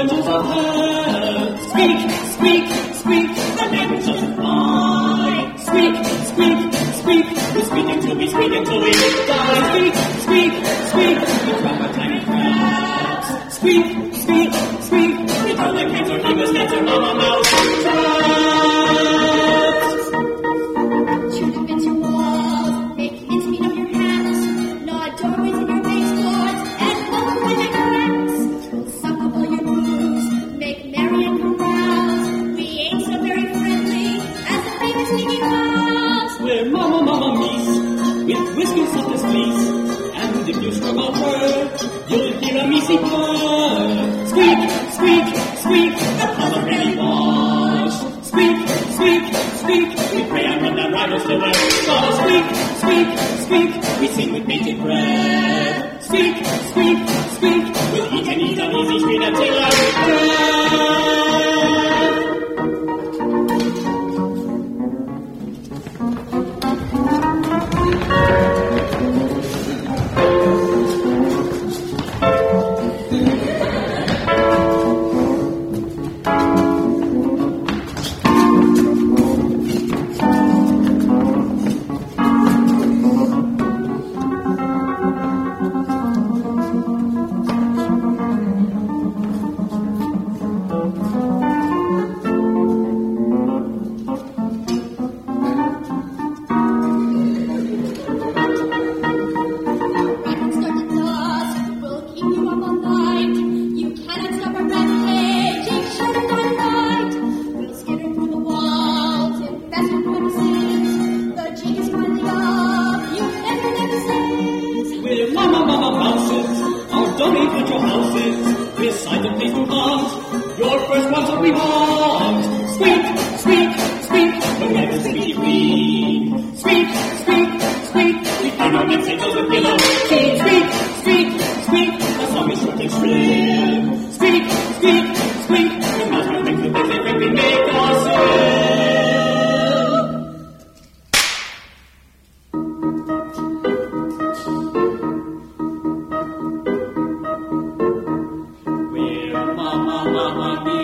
angels of hell. Squeak, squeak, squeak, the angels fly. Squeak, squeak, squeak, we squeak until we die. Squeak, squeak, squeak, we drop our tiny crabs. Squeak, squeak, squeak, we throw the cans or leave us next to Mama Mouse traps. Shoot up into walls, make mincemeat of your hands, gnaw doorways in your baseboards, and multiply the cracks. We'll suck up all your boobs, make merry and carouse. We ain't so very friendly as the famous Mickey Mouse. We're Mama Meese, with whiskers soft as fleece, and if you struggle her, you'll hear a measy purr. Squeak, squeak, squeak, the paws are ready washed. Squeak, squeak, squeak, we pray and run the rivals to the stars. Squeak, squeak, squeak, we sing with bated breath. Squeak, squeak, squeak, we'll eat and eat on easy street until our breath. Mama